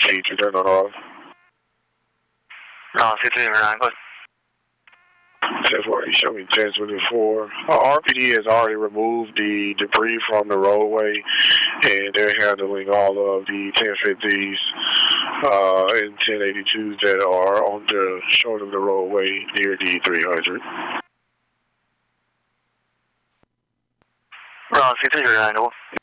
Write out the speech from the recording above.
C2 turn on off. C2 turn on, go. 10-4, you show me 10-24. RPD has already removed the debris from the roadway, and they're handling all of the 1050s and 1082s that are on the shoulder of the roadway near the 300. C2 turn on, go.